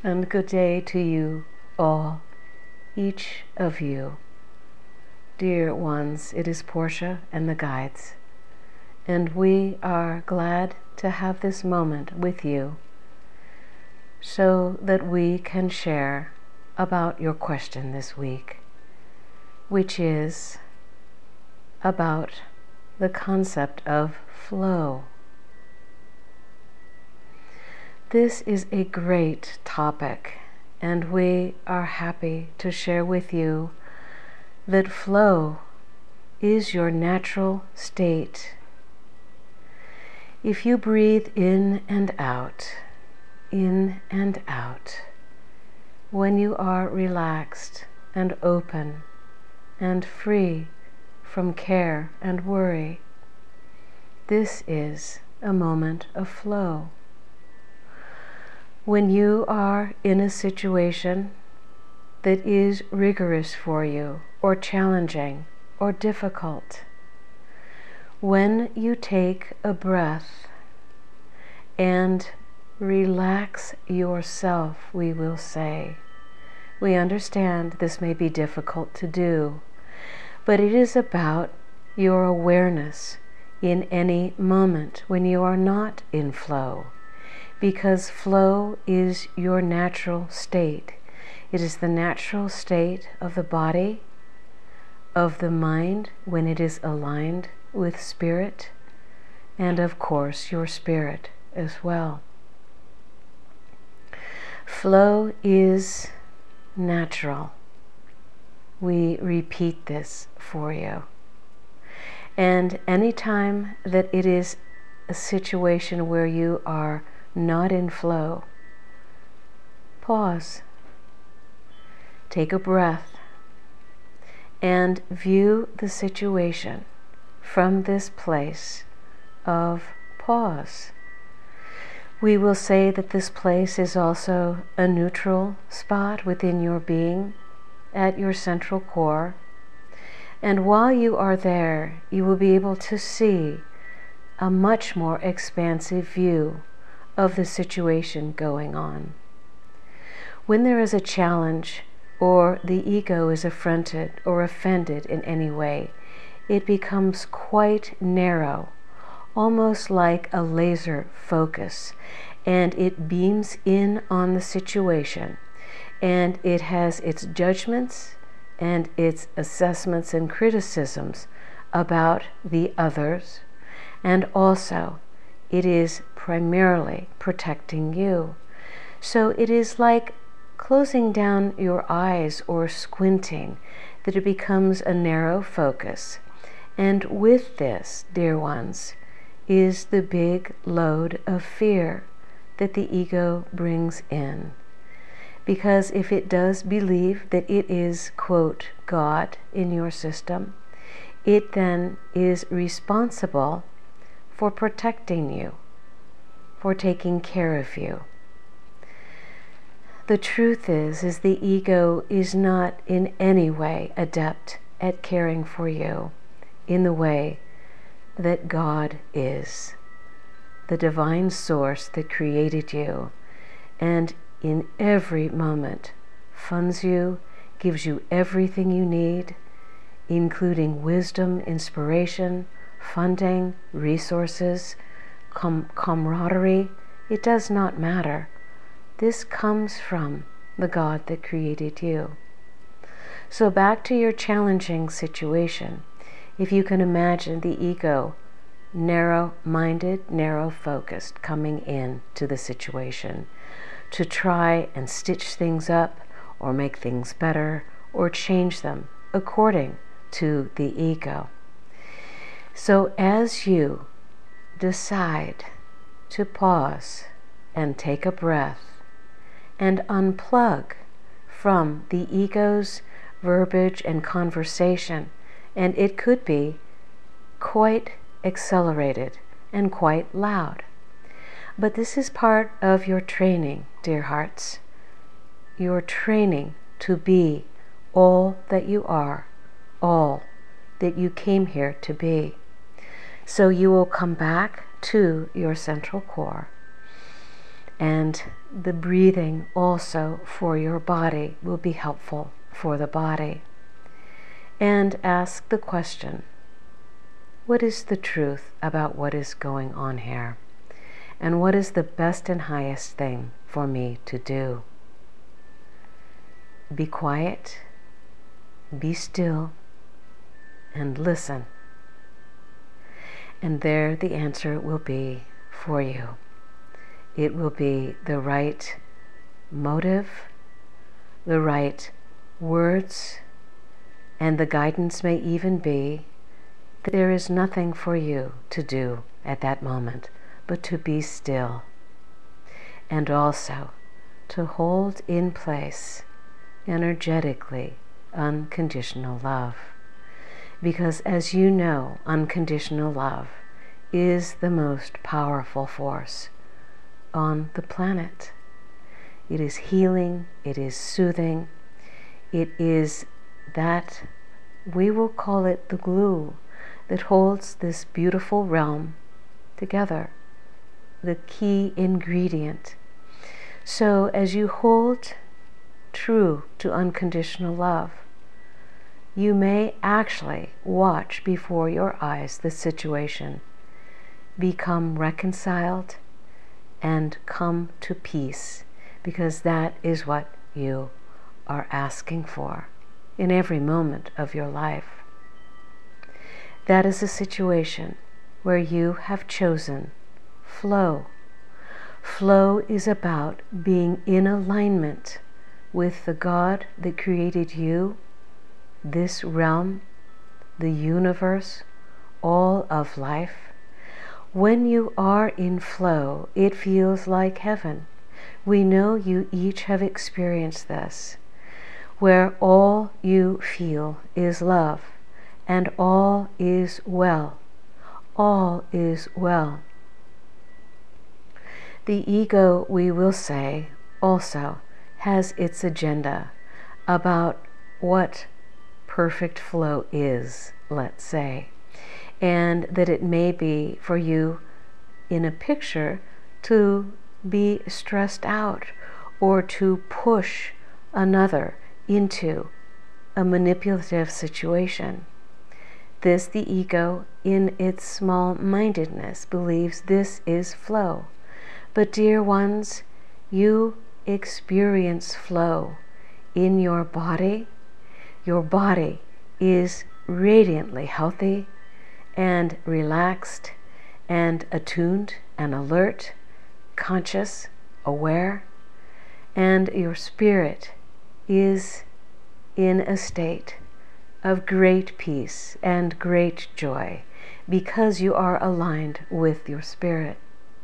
and good day to you all, each of you. Dear ones, it is Portia and the guides, and we are glad to have this moment with you so that we can share about your question this week, which is about the concept of flow. This is a great topic, and we are happy to share with you that flow is your natural state. If you breathe in and out, when you are relaxed and open and free from care and worry, this is a moment of flow. When you are in a situation that is rigorous for you, or challenging, or difficult, when you take a breath and relax yourself, we will say. We understand this may be difficult to do, but it is about your awareness in any moment when you are not in flow, because flow is your natural state. It is the natural state of the body, of the mind when it is aligned with spirit, and of course your spirit as well. Flow is natural. We repeat this for you. And anytime that it is a situation where you are not in flow, pause, take a breath, and view the situation from this place of pause. We will say that this place is also a neutral spot within your being, at your central core. And while you are there, you will be able to see a much more expansive view of the situation going on. When there is a challenge, or the ego is affronted or offended in any way, it becomes quite narrow, almost like a laser focus, and it beams in on the situation, and it has its judgments and its assessments and criticisms about the others, and also it is primarily protecting you. So it is like closing down your eyes or squinting, that it becomes a narrow focus. And with this, dear ones, is the big load of fear that the ego brings in. Because if it does believe that it is, quote, God in your system, it then is responsible for protecting you, for taking care of you. The truth is the ego is not in any way adept at caring for you in the way that God is, the divine source that created you, and in every moment funds you, gives you everything you need, including wisdom, inspiration, funding, resources, camaraderie. It does not matter. This comes from the God that created you. So back to your challenging situation. If you can imagine the ego narrow-minded, narrow-focused, coming in to the situation to try and stitch things up or make things better or change them according to the ego. So as you decide to pause and take a breath and unplug from the ego's verbiage and conversation, and it could be quite accelerated and quite loud. But this is part of your training, dear hearts. Your training to be all that you are, all that you came here to be. So you will come back to your central core And the breathing also for your body will be helpful for the body. And ask the question, what is the truth about what is going on here? And what is the best and highest thing for me to do? Be quiet, be still, and listen. And there the answer will be for you. It will be the right motive, the right words, and the guidance may even be that there is nothing for you to do at that moment but to be still, and also to hold in place energetically unconditional love. Because as you know, unconditional love is the most powerful force on the planet. It is healing, it is soothing, it is that, we will call it the glue that holds this beautiful realm together, the key ingredient. So as you hold true to unconditional love, you may actually watch before your eyes the situation become reconciled and come to peace, because that is what you are asking for in every moment of your life. That is a situation where you have chosen flow. Flow is about being in alignment with the God that created you, this realm, the universe, all of life. When you are in flow, it feels like heaven. We know you each have experienced this, where all you feel is love, and all is well. All is well. The ego, we will say, also has its agenda about what perfect flow is, let's say, and that it may be for you in a picture to be stressed out or to push another into a manipulative situation. This, the ego, in its small-mindedness, believes this is flow. But dear ones, you experience flow in your body. Your body is radiantly healthy and relaxed and attuned and alert, conscious, aware, and your spirit is in a state of great peace and great joy because you are aligned with your spirit.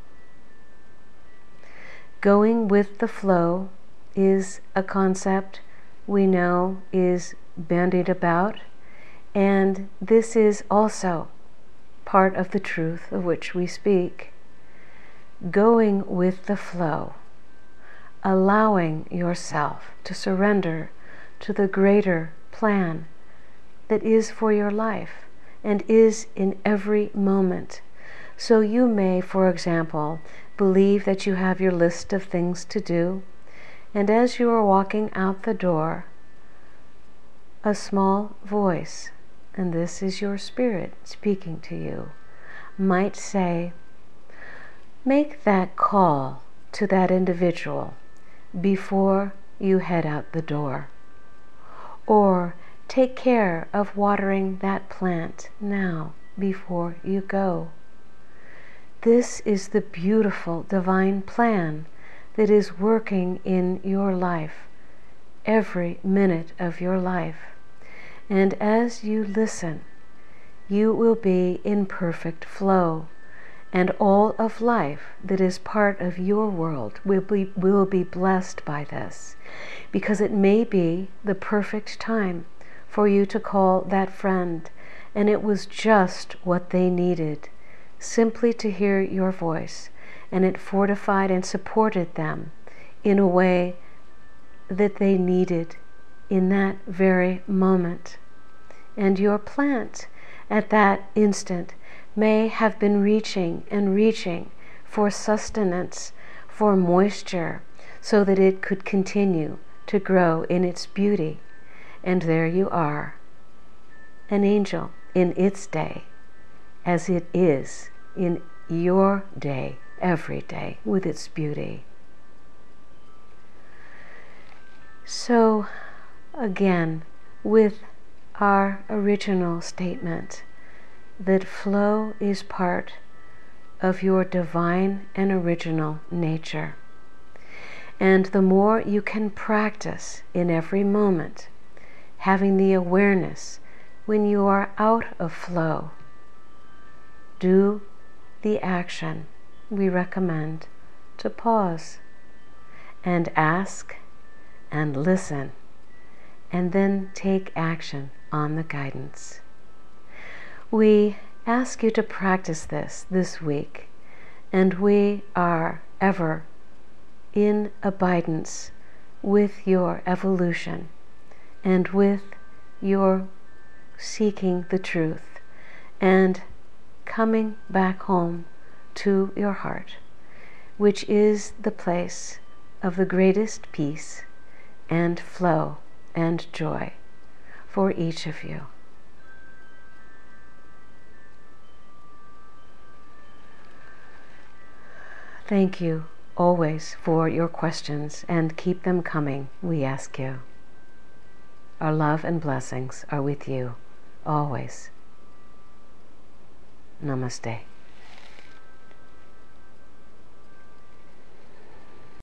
Going with the flow is a concept we know is bandied about, and this is also part of the truth of which we speak. Going with the flow, allowing yourself to surrender to the greater plan that is for your life and is in every moment. So you may, for example, believe that you have your list of things to do, and as you are walking out the door, a small voice, and this is your spirit speaking to you, might say, make that call to that individual before you head out the door, or take care of watering that plant now before you go. This is the beautiful divine plan that is working in your life, every minute of your life. And as you listen, you will be in perfect flow, and all of life that is part of your world will be blessed by this, because it may be the perfect time for you to call that friend, and it was just what they needed, simply to hear your voice, and it fortified and supported them in a way that they needed in that very moment. And your plant at that instant may have been reaching and reaching for sustenance, for moisture so that it could continue to grow in its beauty. And there you are, an angel in its day, as it is in your day, every day, with its beauty. So, again, with our original statement that flow is part of your divine and original nature. And the more you can practice in every moment, having the awareness when you are out of flow, do the action we recommend to pause and ask and listen, and then take action on the guidance. We ask you to practice this week, and we are ever in abidance with your evolution and with your seeking the truth and coming back home to your heart, which is the place of the greatest peace and flow and joy for each of you. Thank you always for your questions, and keep them coming, we ask you. Our love and blessings are with you always. Namaste.